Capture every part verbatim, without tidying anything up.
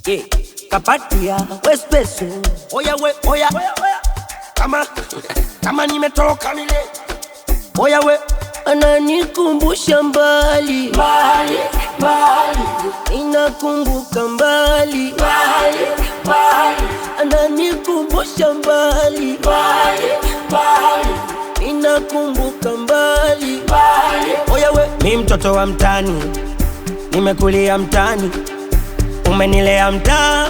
Yeah, kapatia wespeso. Oya we, oya, oya, oya. Kama, kama nimetoka mile. Oya we, ananikumbusha mbali, mbali, mbali. Inakumbuka mbali, mbali, mbali. Ananikumbusha mbali, mbali, mbali. Inakumbuka mbali, mbali. Oya we, mi mtoto wa mtani, nimekulia mtani, umenilea mtaa.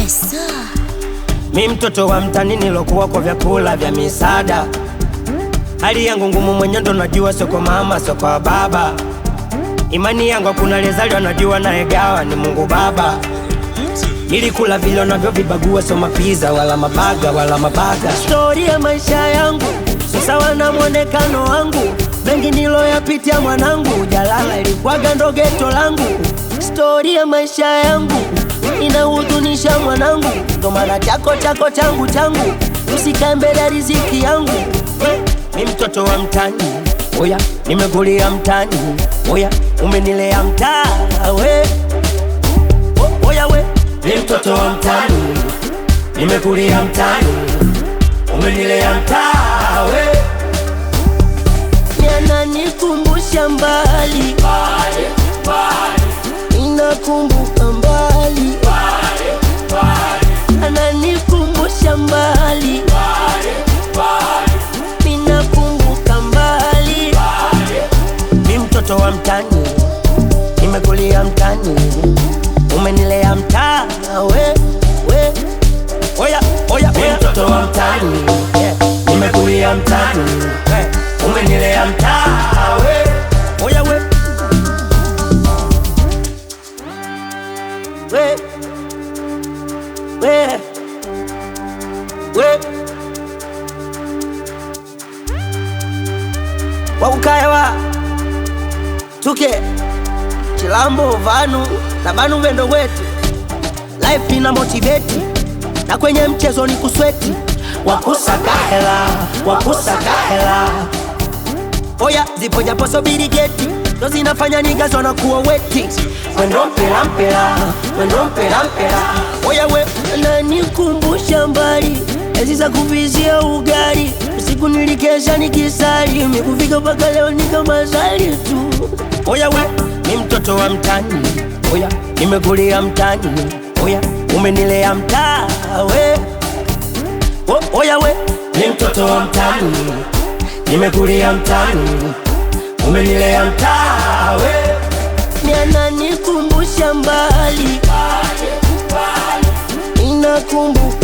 Mi mtoto wa mtani nilokuwa kwa vyakula vya misaada. Hali yangu ngumu mwenye ndo najua, sio kwa mama, sio kwa baba. Imani yangu hakuna lezali wanajua, naegawa ni Mungu Baba. Nilikula vile navyo vibagua, sio mapiza wala mabaga wala mabaga. Story ya maisha yangu si sawa na mwonekano wangu, mengi niloyapitia mwanangu, jalala ilikuwaga ndo ghetto langu. Story ya maisha yangu inahuzunisha mwanangu, ndo maana chako chako changu changu, usikae mbele ya riziki yangu. Mi mtoto wa mtani, oya, nimekulia mtani, oya, umenilea mtaa we. Oya we, mi mtoto wa mtani, nimekulia mtani, umenilea mtaa we. Yananikumbusha mbali, mbali, mbali. Inakumbuka mbali, mbali, mbali. Ananikumbusha mbali, mbali, mbali. Inakumbuka mbali, mbali. Mi mtoto wa mtani, nimekulia mtani, umenilea mtaa we, we. Oya, oya, mi mtoto wa mtani, yeah. Nimekulia mtani, yeah. Umenilea mtaa we. Oya we, we, we, we. Wakukaewa tuke Chilambo vanu na banu wendo wetu. Life ina motivate na kwenye mchezo ni kusweti. Wakusaka hela, wakusaka hela. Oya, zipo japo sobiri geti, ndo zinafanya niggas wanakuwa weti. Wendo mpela mpela, wendo mpela mpela. Oya we, ananikumbusha mbali, ezi za kuvizia ugali. Usiku nilikesha nikisali, mikufika paka leo nikama zali tu. Oya we, mi mtoto wa mtani, oya, nimekulia mtani, oya, umenilea mtaa we. O, oya we, mi mtoto wa mtani, nimekulia mtani, umenilea mtaa we. Yananikumbusha mbali, mbali, mbali. Inakumbuka